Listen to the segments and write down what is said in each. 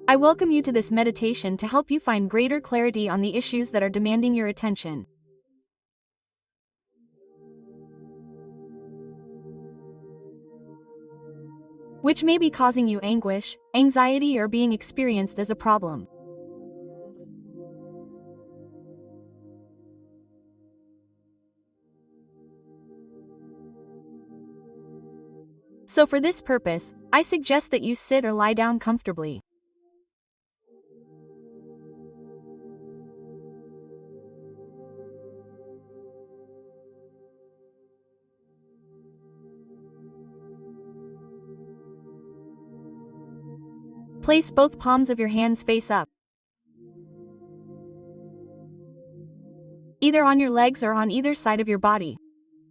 I welcome you to this meditation to help you find greater clarity on the issues that are demanding your attention. Which may be causing you anguish, anxiety, or being experienced as a problem. So for this purpose, I suggest that you sit or lie down comfortably. Place both palms of your hands face up, either on your legs or on either side of your body.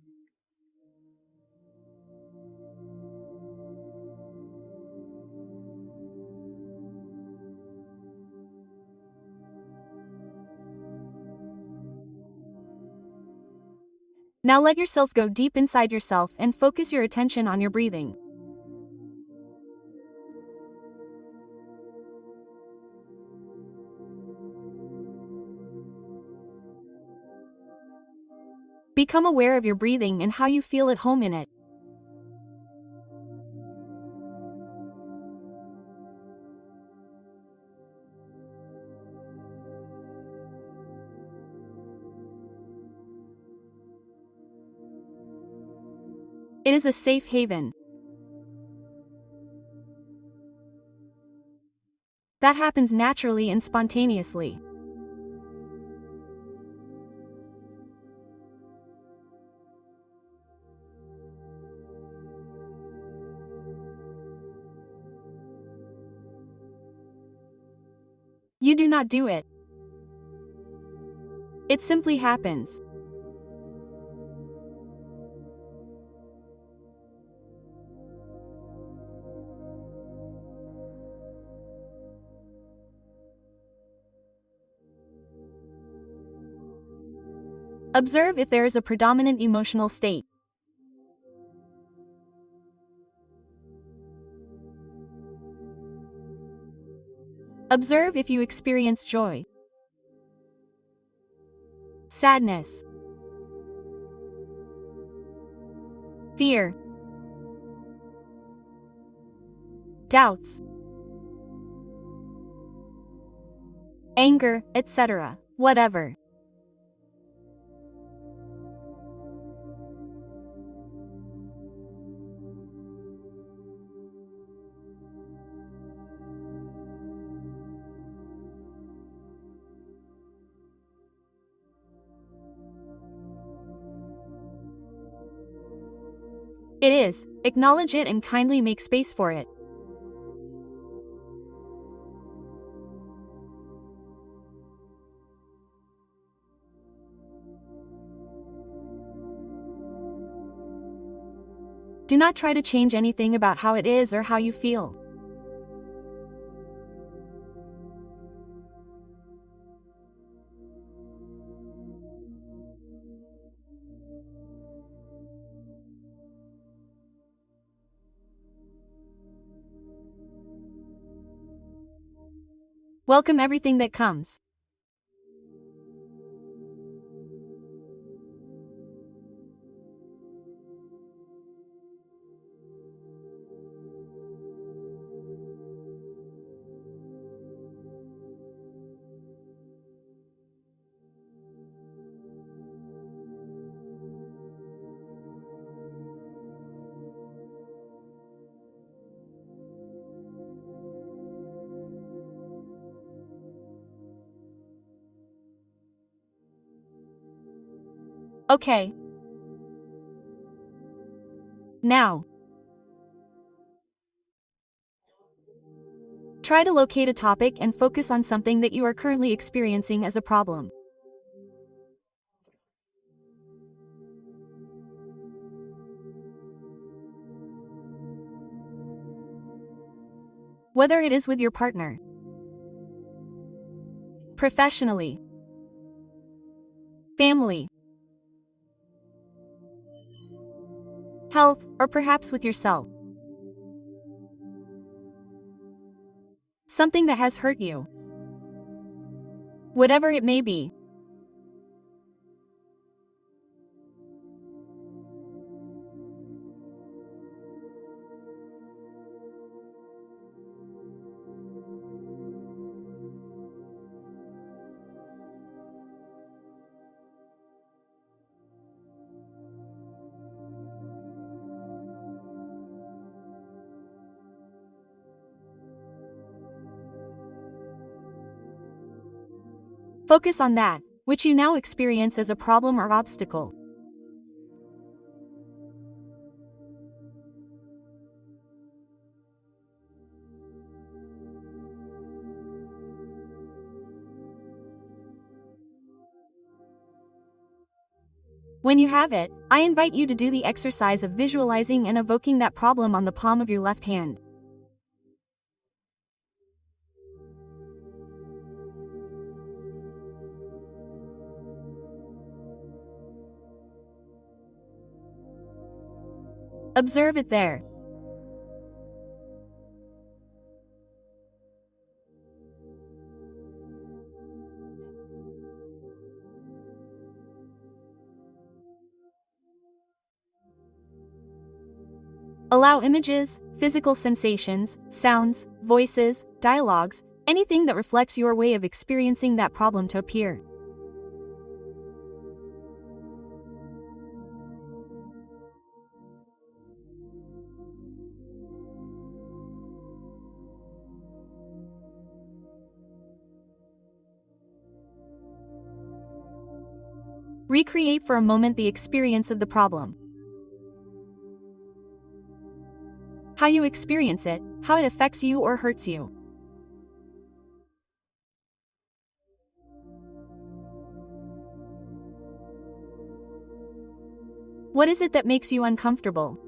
Now let yourself go deep inside yourself and focus your attention on your breathing. Become aware of your breathing and how you feel at home in it. It is a safe haven. That happens naturally and spontaneously. You do not do it. It simply happens. Observe if there is a predominant emotional state. Observe if you experience joy, sadness, fear, doubts, anger, etc., whatever. It is, acknowledge it and kindly make space for it. Do not try to change anything about how it is or how you feel. Welcome everything that comes. Okay. Now, try to locate a topic and focus on something that you are currently experiencing as a problem. Whether it is with your partner, professionally, family, health, or perhaps with yourself. Something that has hurt you. Whatever it may be. Focus on that, which you now experience as a problem or obstacle. When you have it, I invite you to do the exercise of visualizing and evoking that problem on the palm of your left hand. Observe it there. Allow images, physical sensations, sounds, voices, dialogues, anything that reflects your way of experiencing that problem to appear. Recreate for a moment the experience of the problem. How you experience it, how it affects you or hurts you. What is it that makes you uncomfortable?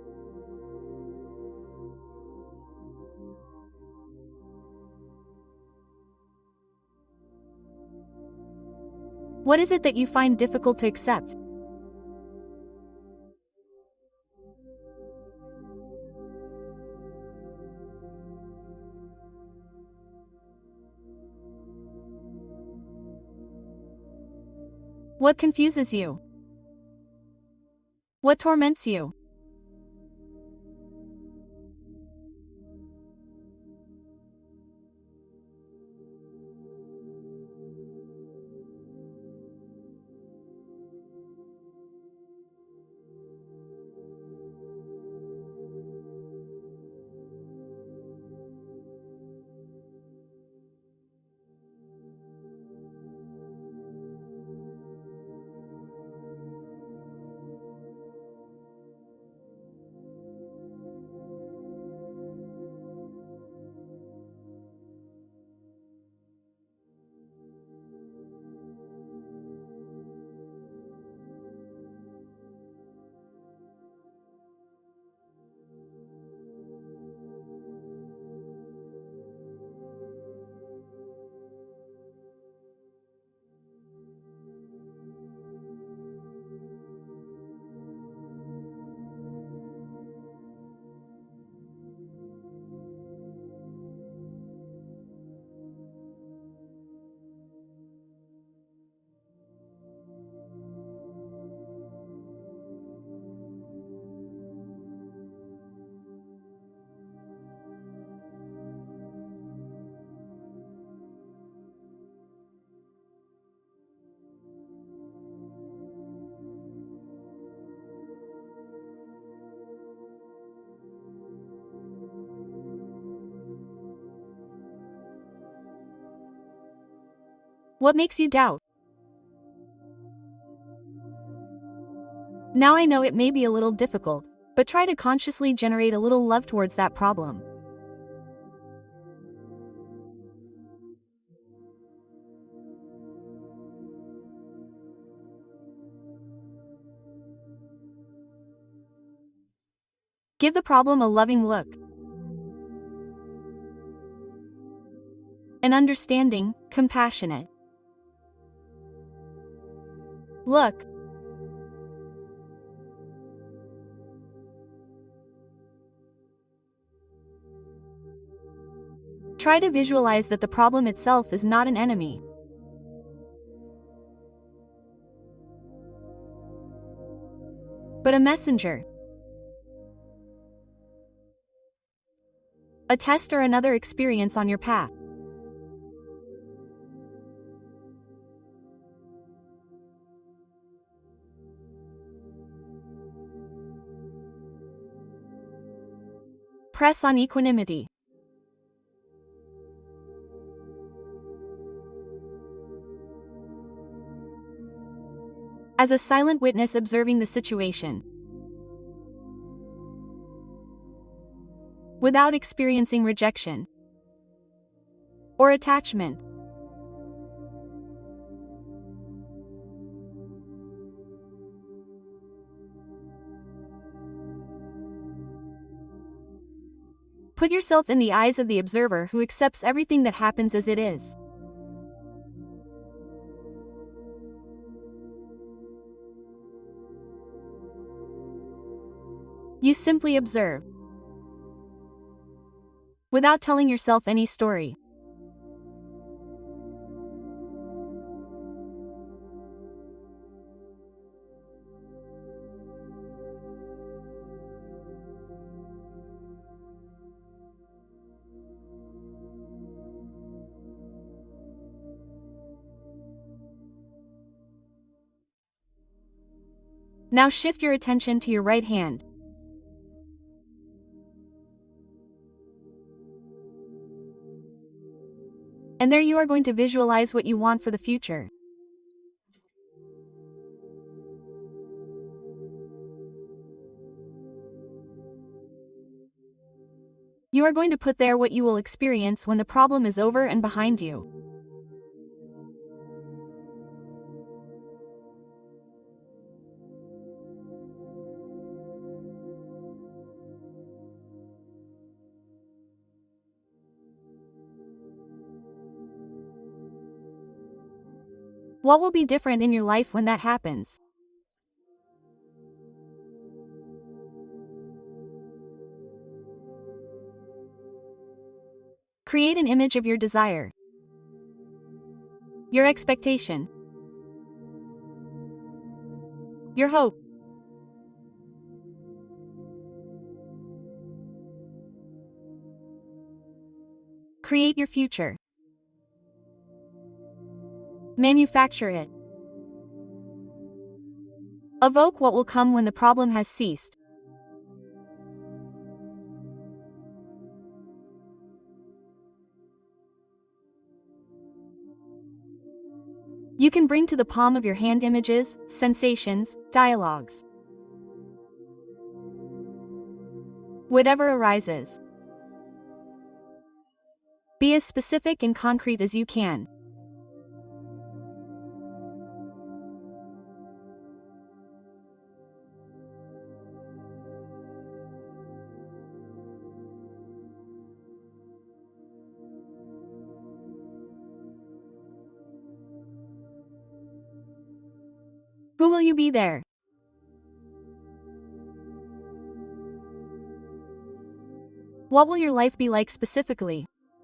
What is it that you find difficult to accept? What confuses you? What torments you? What makes you doubt? Now I know it may be a little difficult, but try to consciously generate a little love towards that problem. Give the problem a loving look. An understanding, compassionate look. Try to visualize that the problem itself is not an enemy, but a messenger, a test or another experience on your path. Press on equanimity. As a silent witness observing the situation, without experiencing rejection or attachment. Put yourself in the eyes of the observer who accepts everything that happens as it is. You simply observe, without telling yourself any story. Now shift your attention to your right hand. And there you are going to visualize what you want for the future. You are going to put there what you will experience when the problem is over and behind you. What will be different in your life when that happens? Create an image of your desire, your expectation, your hope. Create your future. Manufacture it. Evoke what will come when the problem has ceased. You can bring to the palm of your hand images, sensations, dialogues. Whatever arises. Be as specific and concrete as you can. Who will you be there? What will your life be like specifically?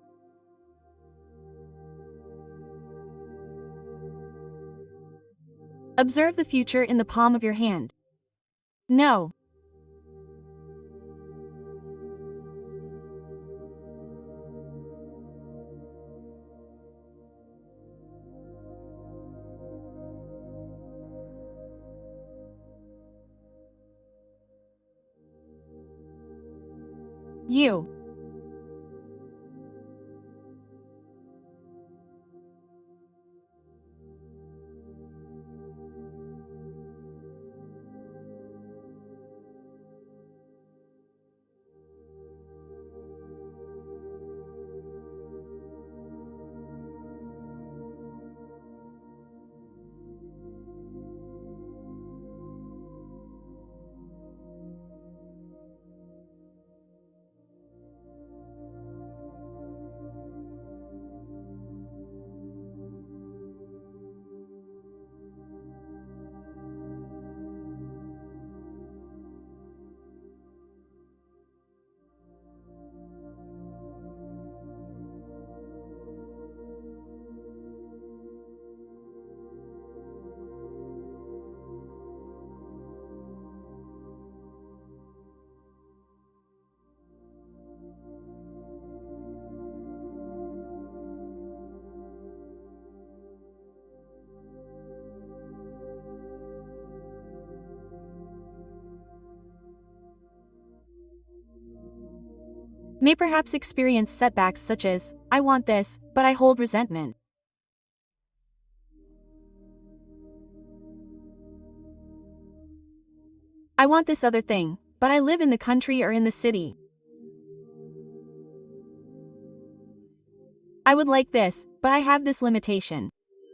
Observe the future in the palm of your hand. No. You. may perhaps experience setbacks such as, I want this, but I hold resentment. I want this other thing, but I live in the country or in the city. I would like this, but I have this limitation.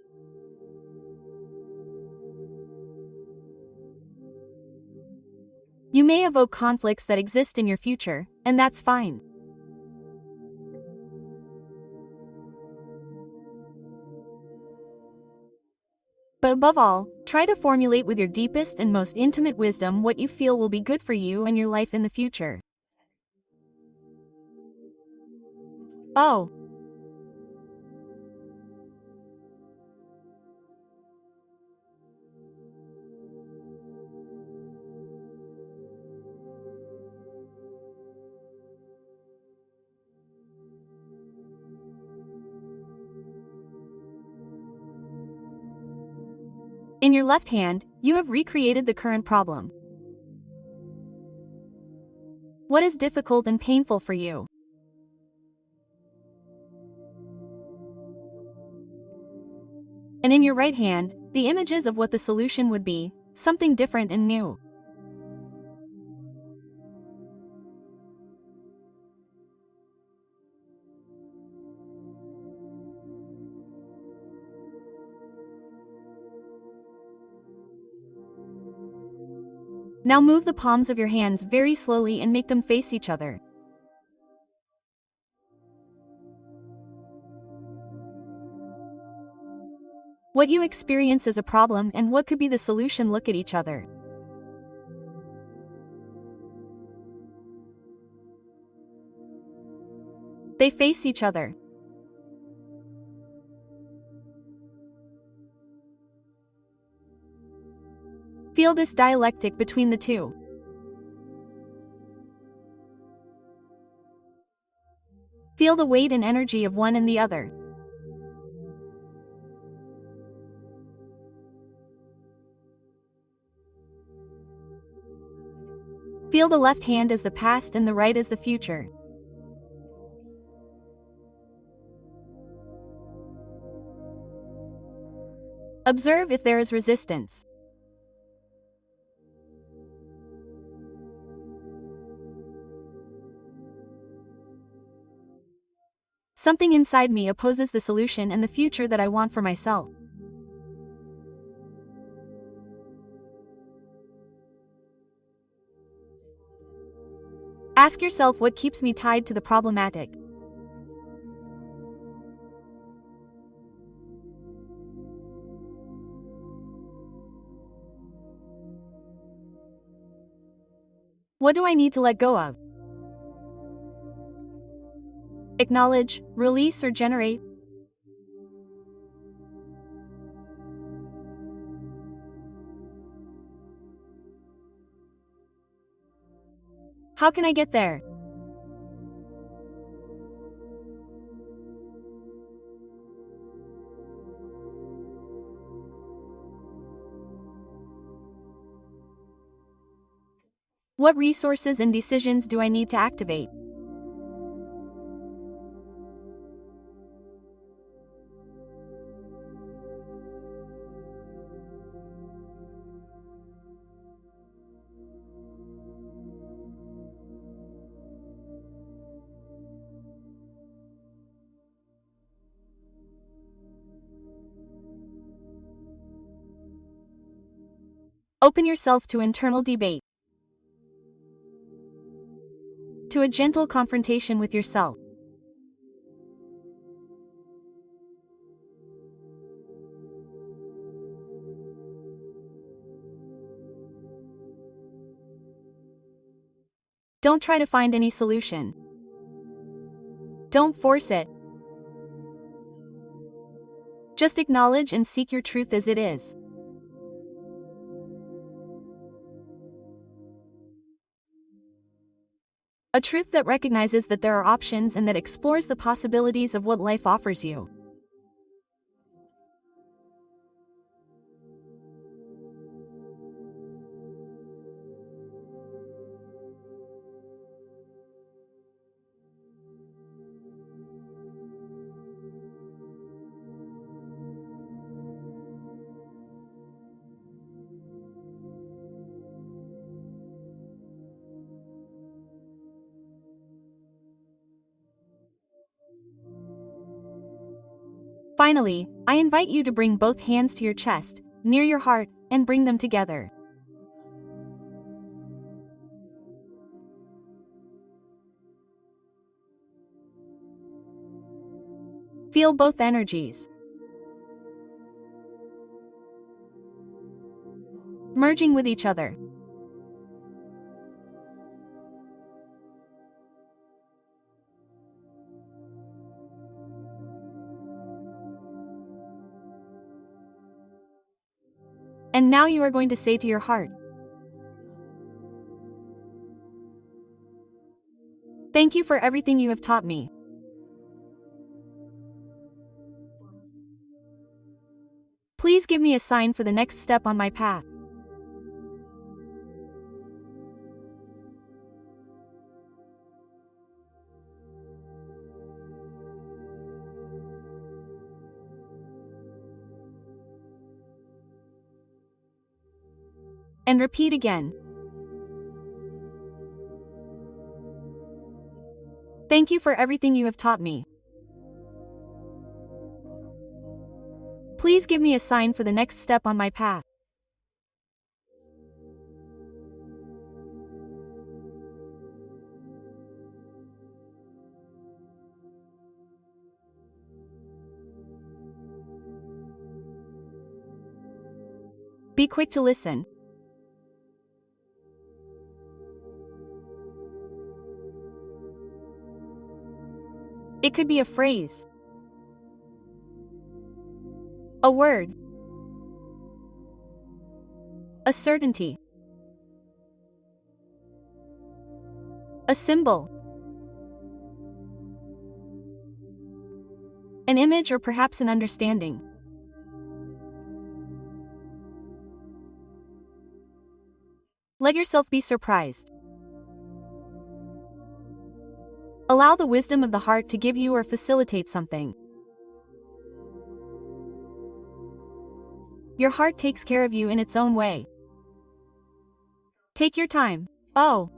You may evoke conflicts that exist in your future, and that's fine. But above all, try to formulate with your deepest and most intimate wisdom what you feel will be good for you and your life in the future. Oh. In your left hand, you have recreated the current problem. What is difficult and painful for you? And in your right hand, the images of what the solution would be, something different and new. Now move the palms of your hands very slowly and make them face each other. What you experience as a problem and what could be the solution look at each other. They face each other. Feel this dialectic between the two. Feel the weight and energy of one and the other. Feel the left hand as the past and the right as the future. Observe if there is resistance. Something inside me opposes the solution and the future that I want for myself. Ask yourself what keeps me tied to the problematic. What do I need to let go of? Acknowledge, release, or generate. How can I get there? What resources and decisions do I need to activate? Open yourself to internal debate, to a gentle confrontation with yourself. Don't try to find any solution. Don't force it. Just acknowledge and seek your truth as it is. A truth that recognizes that there are options and that explores the possibilities of what life offers you. Finally, I invite you to bring both hands to your chest, near your heart, and bring them together. Feel both energies merging with each other. And now you are going to say to your heart, "Thank you for everything you have taught me. Please give me a sign for the next step on my path." And repeat again. "Thank you for everything you have taught me. Please give me a sign for the next step on my path." Be quick to listen. It could be a phrase, a word, a certainty, a symbol, an image, or perhaps an understanding. Let yourself be surprised. Allow the wisdom of the heart to give you or facilitate something. Your heart takes care of you in its own way. Take your time. Oh.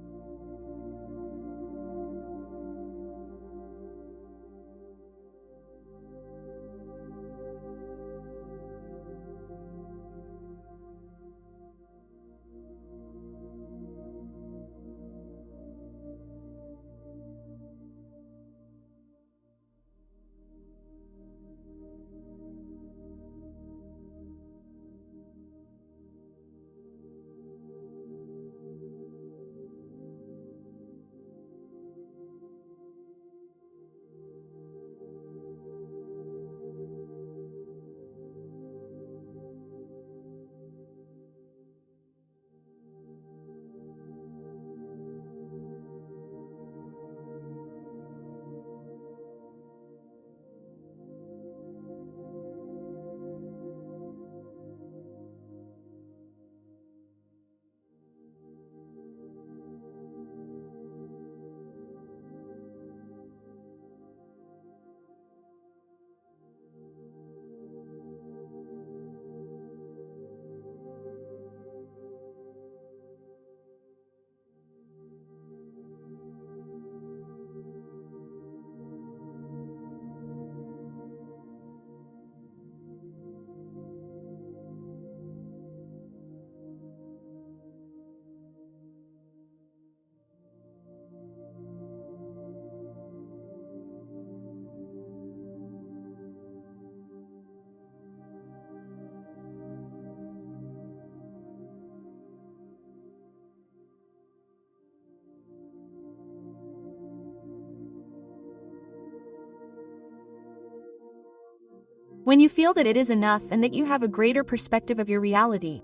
When you feel that it is enough and that you have a greater perspective of your reality,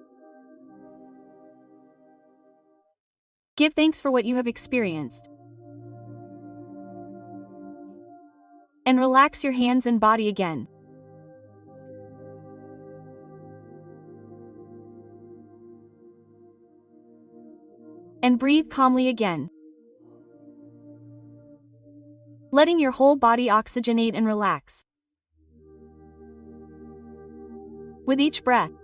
give thanks for what you have experienced. And relax your hands and body again. And breathe calmly again. Letting your whole body oxygenate and relax. With each breath,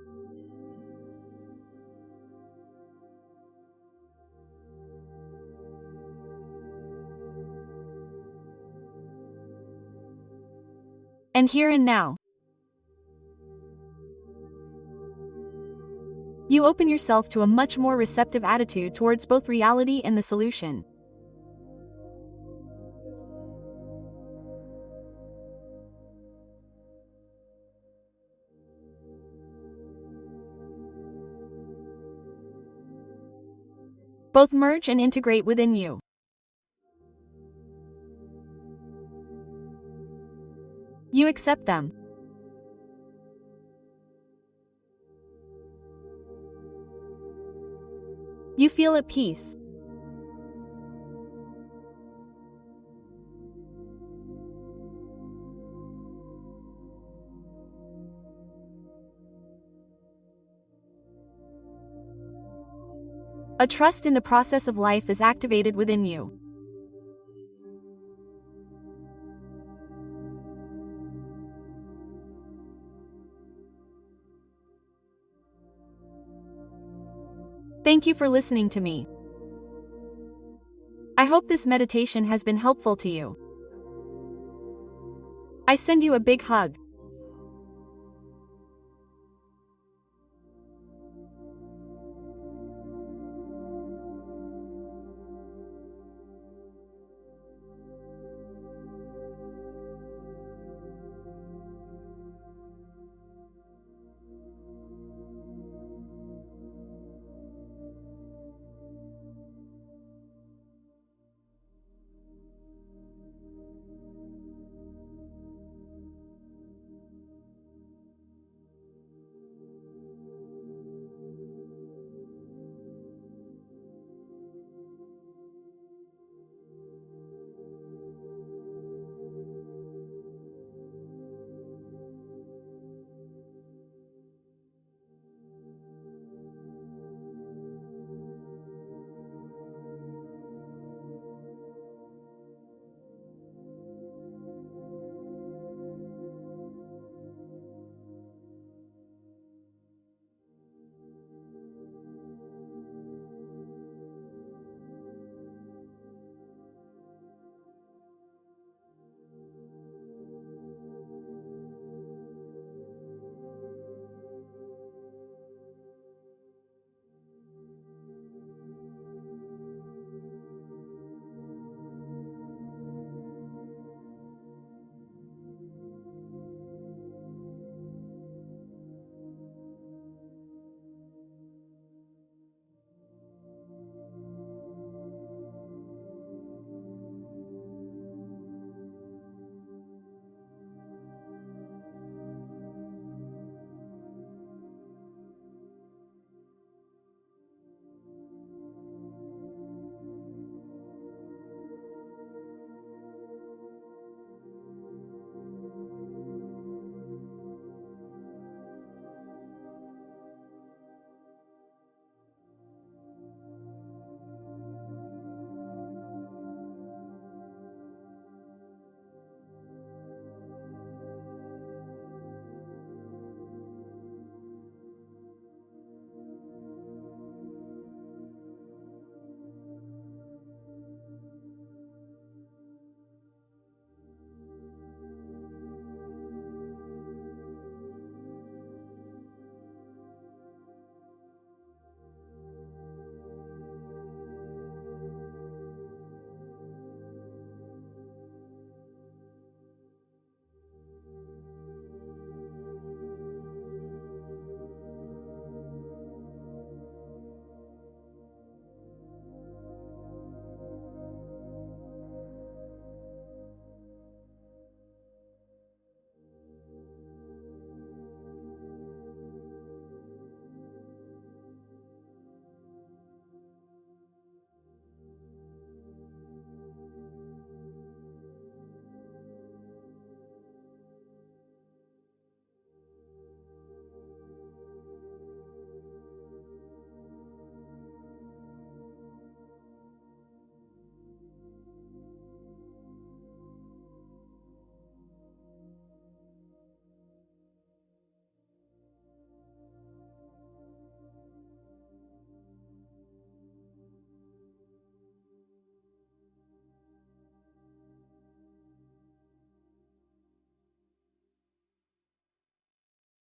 and here and now. You open yourself to a much more receptive attitude towards both reality and the solution. Both merge and integrate within you. You accept them. You feel at peace. A trust in the process of life is activated within you. Thank you for listening to me. I hope this meditation has been helpful to you. I send you a big hug.